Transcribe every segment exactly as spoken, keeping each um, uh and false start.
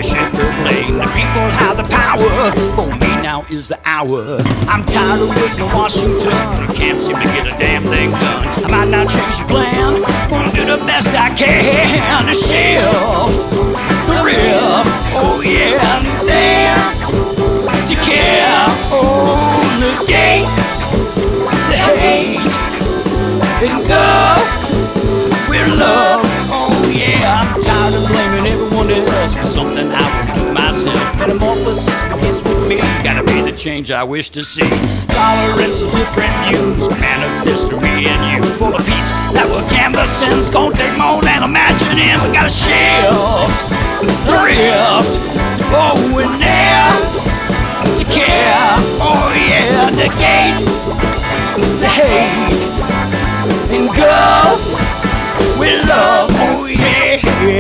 Somebody shift the blame. The people have the power. For me now is the hour. I'm tired of waiting in Washington. I can't seem to get a damn thing done. I might not change the plan. Gonna do the best I can to shift the rift. Oh yeah, and dare to care. On the gate, the hate and go with love. Oh yeah, I'm tired of blaming everyone else for something I won't do myself. Metamorphosis begins with me. Gotta be the change I wish to see. Tolerance of different views, manifest through me and you. For the peace that we're canvassing, it's gonna take more than imagining. We gotta shift the rift. Oh, we're there to care. Oh yeah, negate the hate and go with love. Oh yeah,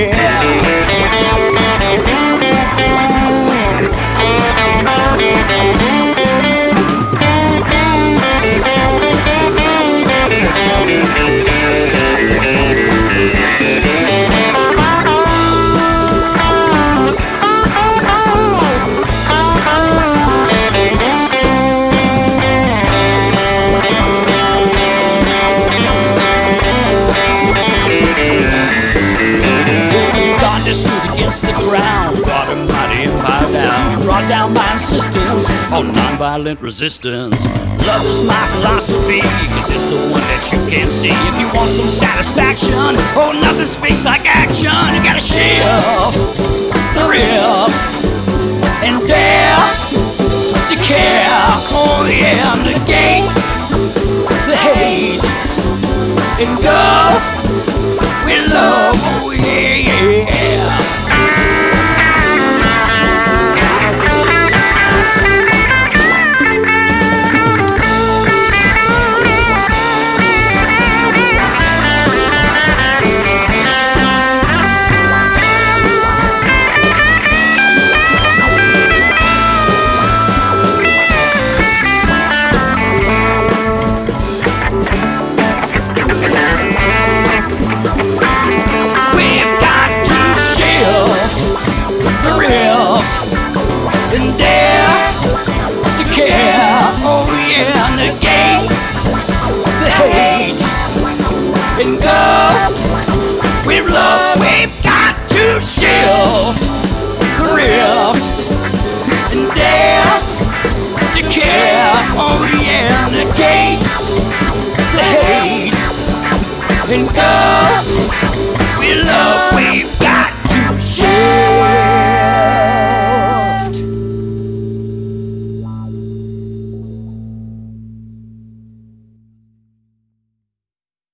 against the crown, brought a mighty empire down, brought down by insistence on non-violent resistance. Love is my philosophy, cause it's the one that you can see. If you want some satisfaction, oh, nothing speaks like action. You gotta shift the rift and dare to care. Oh yeah, negate the hate and go with love. Oh yeah, yeah. And dare to care. Oh yeah, negate the hate and go with love. We've got to shift the rift and dare to care. Oh yeah, negate the hate and go with love.